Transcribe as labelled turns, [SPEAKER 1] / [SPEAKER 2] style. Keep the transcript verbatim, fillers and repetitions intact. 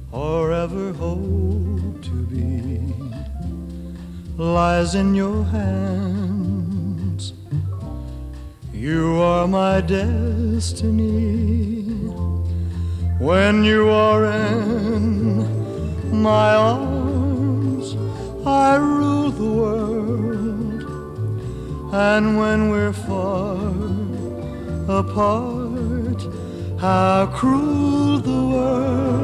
[SPEAKER 1] or ever hope to be lies in your hands. You are my destiny. When you are in my arms, I rule the world. And when we're far apart, how cruel the world.